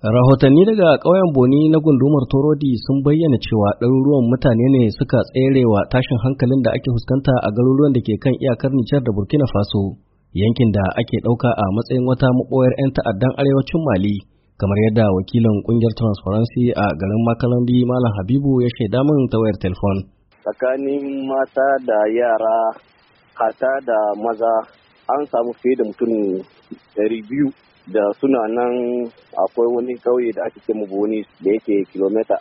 Rahotanni daga ƙauyen Boni na gundumar Torodi sun bayyana cewa ɗaruruwan mutane ne suka tserewa tashin hankalin da ake fuskanta a garuruwan da ke kan iyakar Nijar da Burkina Faso, yankin da ake ɗauka a matsayin wata maɓoyar 'yan ta'addan arewacin Mali, kamar yadda wakilin ƙungiyar Transparency a garin Makalandi Malam Habibu ya shaida min ta wayar telefon. Tsakanin mata da yara, hata da maza, an samu fiye da mutum 200 da suna nan. Akwai wani kauye da ake ce Boni da yake kilomita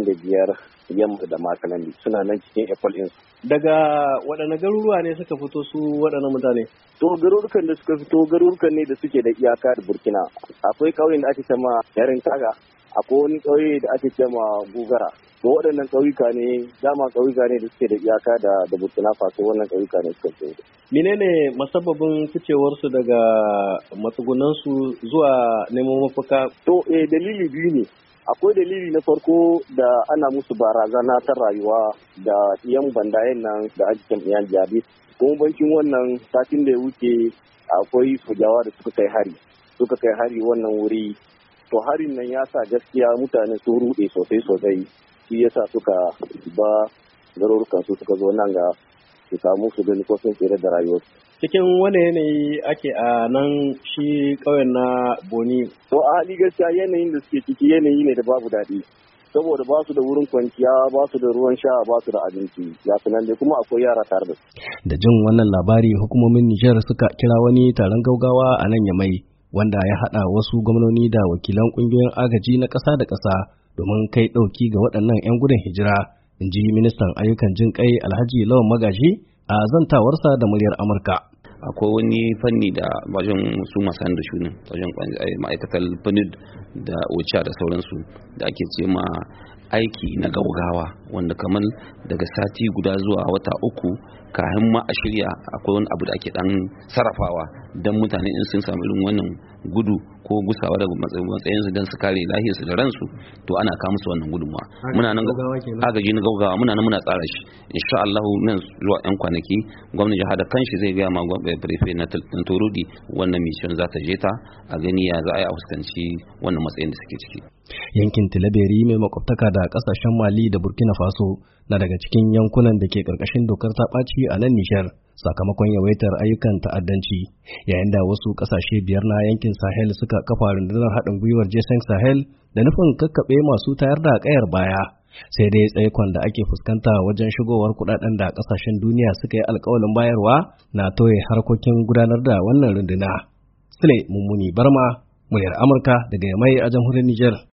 45 yamma da Makalandi, suna nan cikin Epal ɗinsu. Daga waɗanne garuruwa ne suka fito su waɗannan mutane? To garurukan da suka fito garurukan ne da suke da iyaka da Burkina. Akwai kauyen da ake ce ma Yarin Taga, akwai wani kauye da ake ce ma Gugara. To waɗannan ƙauyuka ne, dama ƙauyuka ne da suke da iyaka da Burkina Faso, wannan ƙauyuka ne suka fito. Menene musabbabin ficewarsu daga matsugunansu zuwa neman mafaka? To dalili biyu ne. Akwai dalili na farko da ana musu barazana ta rayuwa da yan bandayen nan da ake yan jabi. Kuma bankin wannan satin da ya wuce akwai sojawa da suka kai hari wannan wuri. To harin nan ya sa gaskiya mutane sun ruɗe sosai. Shi yasa suka ba garurukan su suka zo nan ga su samu su gani ko sun tsere da rayuwarsu. Cikin wani yanayi ake a nan shi ƙauyen na Boni? To a hali gaskiya yanayin da suke ciki yanayi ne da babu daɗi. Saboda ba su da wurin kwanciya, ba su da ruwan sha, ba su da abinci. Ya nan dai kuma akwai yara tare da su. Da jin wannan labari hukumomin Nijar suka kira wani taron gaugawa a nan Yamai, wanda ya haɗa wasu gwamnoni da wakilan ƙungiyoyin agaji na ƙasa da ƙasa domin kai ɗauki ga waɗannan 'yan gudun hijira, in ji ministan ayyukan jin ƙai Alhaji Lawan Magaji a zantawarsa da muryar Amurka. Akwai wani fanni da wajen su masu da shunin wajen ma'aikatar PNUD da OCHA da sauransu da ake ce ma aiki na gaugawa, wanda kamar daga sati guda zuwa wata 3 kafin ma a shirya akwai wani abu da ake dan sarrafawa don mutane in sun samu irin wannan gudu ko gusawa daga matsayinsu don su kare lafiyarsu da ransu, to ana kawo musu wannan gudunmawa. Muna nan agaji na gaugawa, muna tsara shi insha Allah. Nan zuwa 'yan kwanaki gwamnati jihar da kanshi zai gaya ma prefe na Torodi wannan mission za ta je ta a gani ya za a yi a fuskanci wannan matsayin da suke ciki. Yankin Tilaberi mai makwabtaka da kasashen Mali da Burkina Faso na daga cikin yankunan da ke karkashin dokar ta ɓaci a nan Nijar sakamakon yawaitar ayyukan ta'addanci, yayin da wasu kasashe 5 na yankin Sahel suka kafa rundunar haɗin gwiwar G5 Sahel da nufin kakkaɓe masu tayar da ƙayar baya. Sai dai tsaikon da ake fuskanta wajen shigowar kuɗaɗen da ƙasashen duniya suka yi alƙawalin bayarwa na toye harkokin gudanar da wannan runduna. Sule Mummuni Barma, muryar Amurka daga Yamai a jamhuriyar Nijar.